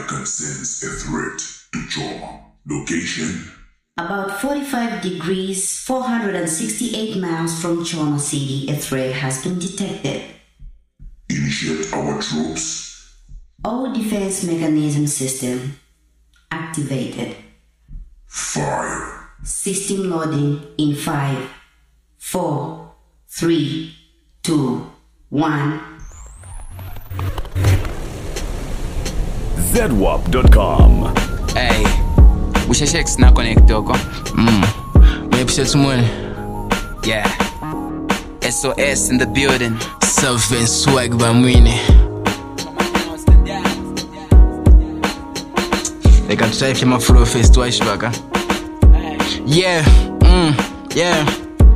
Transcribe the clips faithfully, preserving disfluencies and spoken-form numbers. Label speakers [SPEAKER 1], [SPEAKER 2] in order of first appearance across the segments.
[SPEAKER 1] can sense a threat to Choma. Location?
[SPEAKER 2] About forty-five degrees, four hundred sixty-eight miles from Choma City, a threat has been detected.
[SPEAKER 1] Initiate our troops.
[SPEAKER 2] All defense mechanism system activated.
[SPEAKER 1] Fire.
[SPEAKER 2] System loading in five, four, three, two, one.
[SPEAKER 3] Z W A P dot com.
[SPEAKER 4] Hey, wisha checks na connect oko.
[SPEAKER 5] Mm. Maybe shit money.
[SPEAKER 4] Yeah. S O S in the building.
[SPEAKER 5] Something swag bamwini. They can try to my flow face twice back. Yeah, mm, yeah.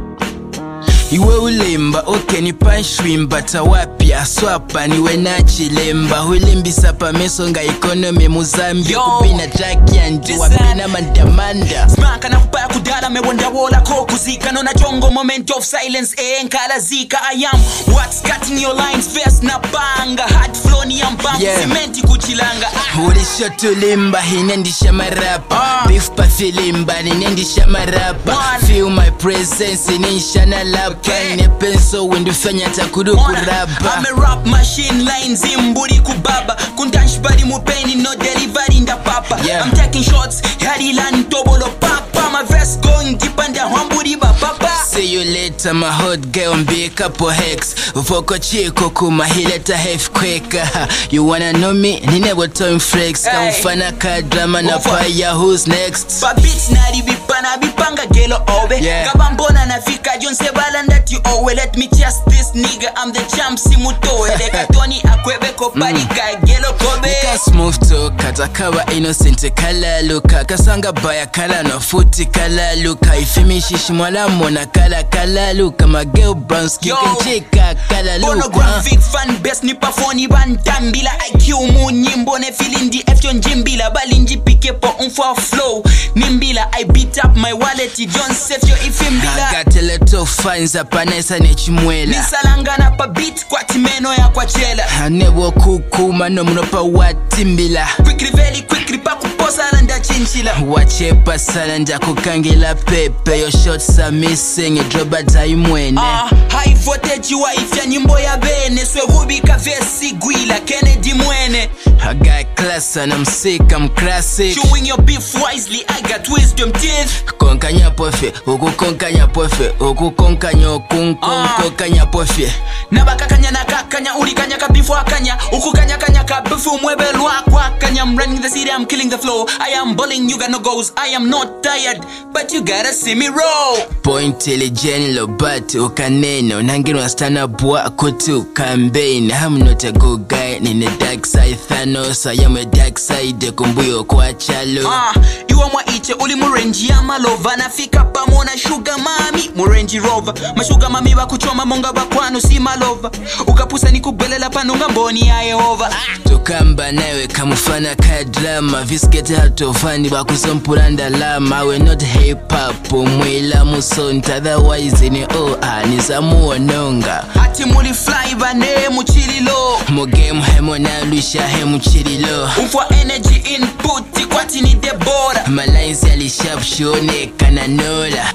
[SPEAKER 5] Iwe ulemba, okay ni panshwimba tawapia swapa niwe na chilemba hulimbisa pa mesonga economy muzambi kupina jaki andi wapina mandamanda
[SPEAKER 6] Smanka na kupaya kudala me wonder wola kokuzika no na jongo moment of silence eh nkala zika I am what's cutting your lines first na banga hard flow ni ambambu yeah. Cementi kuchilanga ah.
[SPEAKER 5] Uli shoto limba hinendisha marapa uh. Beef pa filimba ninendisha marapa One. Feel my presence inisha na lapa okay. Ine penso windufanya takuru kuraba
[SPEAKER 6] I'm a rap machine lines imburi kubaba Kuntansh bari mupeni no delivery nda papa yeah. I'm taking shots yari lan tobolo papa My verse going deep and hamburi ba papa
[SPEAKER 5] See you later my hot girl mbika po hex Voko chiko kumahileta half quicker You wanna know me? Nine time flex hey. Kamfana ka drama na fire who's next
[SPEAKER 6] Ba beats nari bipana bipanga gelo obe yeah. Kabambona na fika jonse balanda you owe let me just this nigga I'm the champ simutoe Leka Tony akwebe kopari kai gelo kobe
[SPEAKER 5] Nika smooth to katakawa innocent kala luka Kasanga baya kala no footy kala luka Ifimishi mwala mona kala kala luka My girl brown skin chika kala luka
[SPEAKER 6] Pornographic fan best ni pafoni bantambila I Q mu nyimbo ne feeling di F John Jimbila Balinji pike po unfa flow Nimbila I beat up my wallet John Seth yo ifimbila
[SPEAKER 5] I got a little fines up Panesa nechimwela
[SPEAKER 6] Nisalangana pa beat kwa timeno ya kwa chela
[SPEAKER 5] Hanewo kukuma no mnopa watimbila
[SPEAKER 6] Quickly very quickly pa kuposa landa chinchila
[SPEAKER 5] Wachepa salanda kukangila pepe Your shots are missing droba taimwene
[SPEAKER 6] Ah, high voltage you ifya nyimbo ya bene Swe rubika vesi gwila Kennedy mwene
[SPEAKER 5] I got class and I'm sick, I'm classic
[SPEAKER 6] Chewing your beef wisely, I got wisdom teeth
[SPEAKER 5] Konkanya pofe, uku konkanya pofe Uku konkanya okun konkanya pofe
[SPEAKER 6] Nabaka kanya na kakanya, uri kanya ka bifu akanya Uku kanya kanya ka bifu mwebe luwa kwa kanya I'm running the city, I'm killing the flow I am bullying, you got no goals I am not tired, but you gotta see me roll
[SPEAKER 5] Point ilijen lo bat ukaneno Nangino astana bua kutu campaign I'm not a good guy, nini dark side Thanos I am a dark side, kumbuyo kwa chalo
[SPEAKER 6] Ah, iwa mwa iche uli murenji ya malova Nafika pa mona sugar mami, murenji rover Mashuga mami wa kuchoma monga bakwano si malova Ukapusa ni kubelela panunga mboni ya Yehova ah.
[SPEAKER 5] Tukamba nawe kamufana ka drama Viskete hatofani bakusompura ndalama We not hip hop, mwila musonta Otherwise ni oa, nizamuwa nonga
[SPEAKER 6] Ati muli fly bane muchililo
[SPEAKER 5] Mugemu hemo na lusha hemu chililo
[SPEAKER 6] Umfwa energy input, kwati ni debora
[SPEAKER 5] My lines yali sharp, shone kananola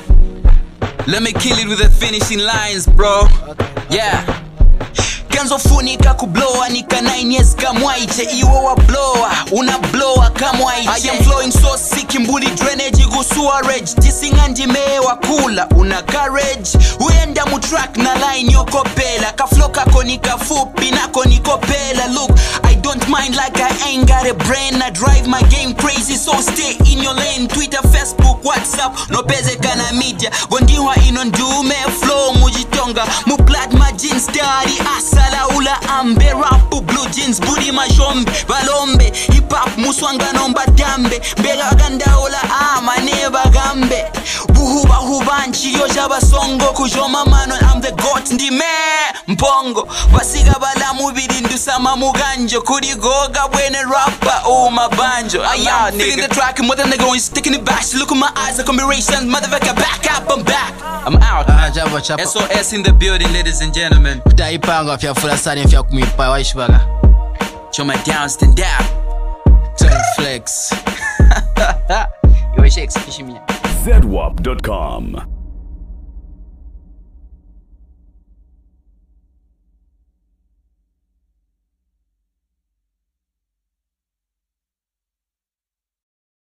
[SPEAKER 6] Let me kill it with the finishing lines, bro. Yeah. Kenzo funika kublowa nika nine years kamwaiche Iwo wa blower, una blower kamwaiche I am flowing so sick mbuli drainage gusua rage Tisinganji mewa kula, una courage Uenda mu track na line yoko pela Kaflo kako nika fupi nako niko pela Look, I don't mind like I ain't got a brain I drive my game crazy so stay in your lane Twitter, Facebook, WhatsApp, no peze kana media Gondiwa inondume flow mujitonga Mu blood my jeans daddy asa Sala ula ambe rapu blue jeans budi majombe balombe hip hop muswanga nomba dambe mbega ganda ula ama neba gambe buhuba hubanchi yo jaba songo kujoma mano I'm the goat ndi me mpongo basiga bala mubiri ndusama muganjo kuri goga bwene rapper oh mabanjo I am feeling the track more than they going sticking it back look at my eyes the combination motherfucker back up I'm back I'm out
[SPEAKER 5] ah, jabo, jabo.
[SPEAKER 6] S O S in the building ladies and gentlemen
[SPEAKER 5] Taipanga fya fula sani fya kumipa waishbaga
[SPEAKER 6] Choma down stand up
[SPEAKER 5] Ishimia.
[SPEAKER 3] Z W A P dot com